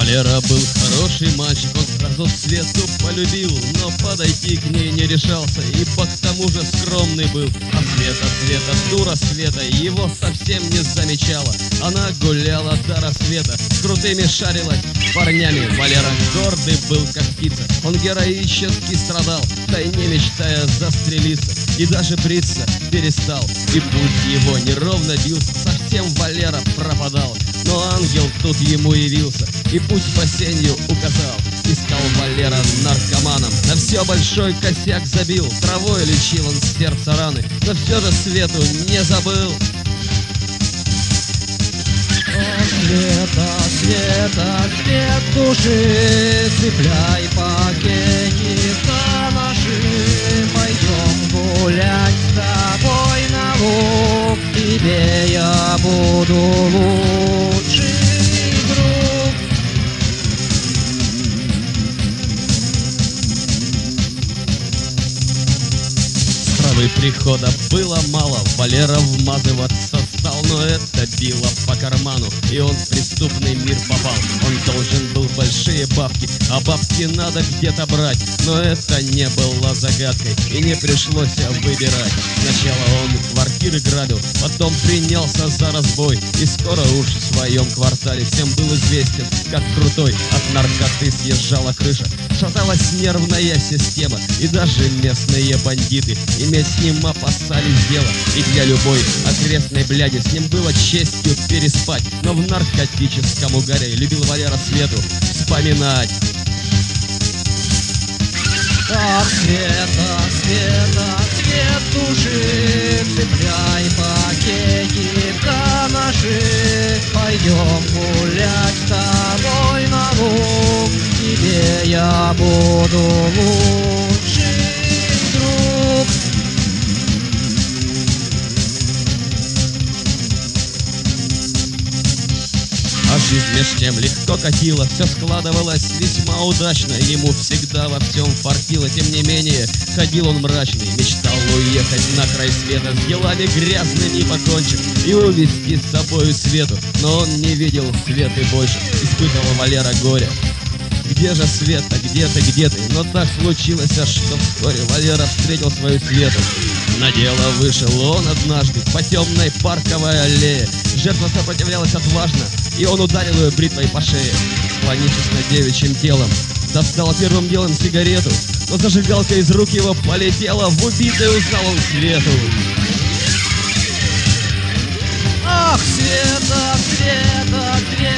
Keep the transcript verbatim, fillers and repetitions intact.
Валера был хороший мальчик, он сразу Свету полюбил, но подойти к ней не решался, и по к тому же скромный был. А Света, Света, дура Света, его совсем не замечала. Она гуляла до рассвета, с крутыми шарилась парнями. Валера гордый был, как птица, он героически страдал, втайне мечтая застрелиться, и даже бриться перестал. И пульс его неровно бился, совсем Валера пропадал. Но ангел тут ему явился и путь спасению указал. И стал Валера наркоманом, на все большой косяк забил, травой лечил он с сердца раны, но все же Свету не забыл. О, Света, Света, свет души, цепляй пакетик за наши. Пойдем гулять с тобой на луг, тебе я буду лучший друг. С травы прихода было мало, Валера вмазываться стал, но это било по карману, и он в преступный мир попал. Он должен был большие бабки, а бабки надо где-то брать, но это не было загадкой, и не пришлось выбирать. Сначала он квартиры грабил, потом принялся за разбой, и скоро уж в своем квартале всем был известен как крутой. От наркоты съезжала крыша, шаталась нервная система, и даже местные бандиты иметь с ним опасались дела. И для любой окрестной бляди с ним было честью переспать, но в наркотическом угаре любил Валера Свету вспоминать. Ах, Света, Света, свет души, цепляй пакетик за наши. Пойдем гулять с тобой на луг, тебе я буду лучший друг. А жизнь меж тем легко катила, все складывалось весьма удачно, ему всегда во всем фартило. Тем не менее, ходил он мрачный, мечтал уехать на край света, с делами грязными покончив и увезти с собою Свету. Но он не видел Светы больше, испытывал Валера горе. Где же Света, где ты, где ты? Но так случилось, что вскоре Валера встретил свою Свету. На дело вышел он однажды по темной парковой аллее. Жертва сопротивлялась отважно, и он ударил ее бритвой по шее. Склонившись над девичьим телом, достал первым делом сигарету, но зажигалка из рук его полетела, в убитой узнал он Свету. Ах, Света, Света, Света.